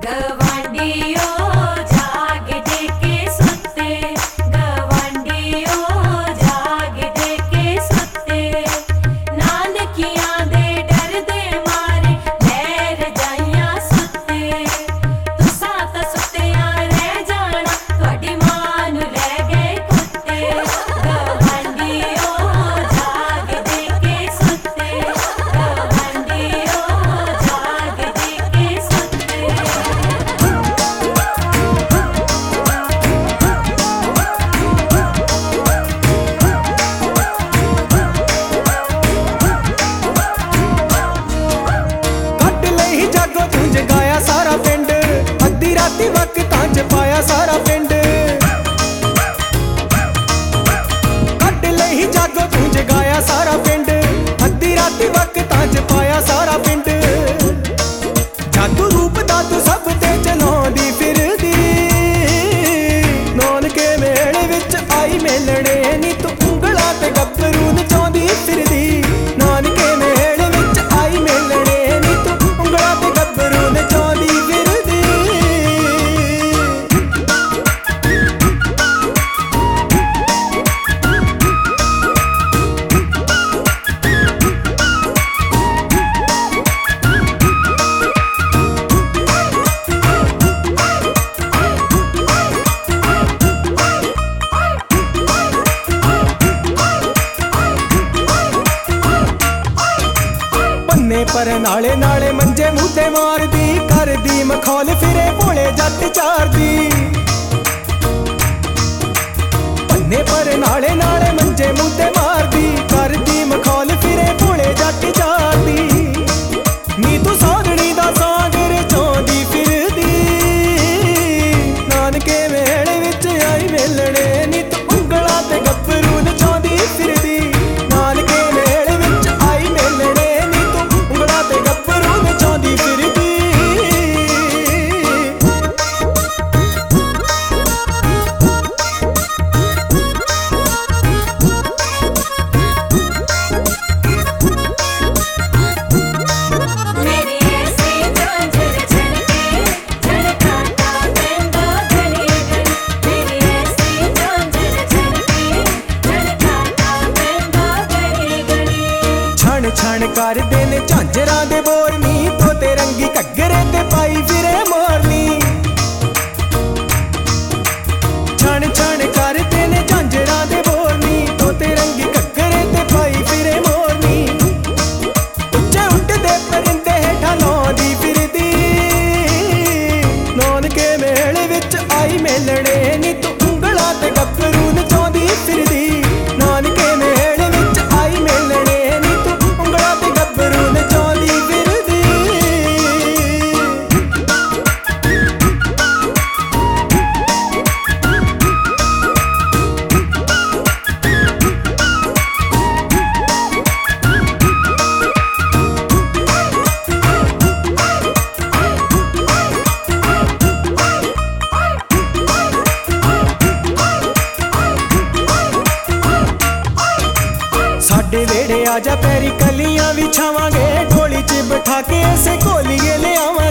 पर नाले नाले मंजे मुद्दे मार दी कर दी मखौल फिरे भोले जट चार दी पन्ने पर नाले नाले मंजे मुद्दे मार दी कर दी मखौल फिरे भोले जट चार दी नी तू सागणी दा सागर चौंदी फिर दी नानके मेले विच आई मिलने नी तू उंगलां ते गब्बरू नचांदी फिर दी नानके मेले विच आई मिलने नी तू उंगलां ते गब्बरू नचांदी फिर दी। छण कर देने झांजरा दे बोरनी तोते रंगी घग्गरे ते पाई फिरे मोरनी छण छण कर देने झांजरा दे बोरनी तोते रंगी घग्गरे ते पाई फिरे मोरनी उच्चे उड़दे परिंदे हेठां लाउंदी फिरदी नानके मेले विच आई मिलने नी तू उंगलां ते गब्बरू नचांदी फिरदी नानके मेले विच आई मिलने नी तू उंगलां ते गब्बरू नचांदी फिरदी। साडे वेड़े आजा पैरी कलियां विछावांगे ढोली च बिठा के ऐसे कोलिए ले आवांगे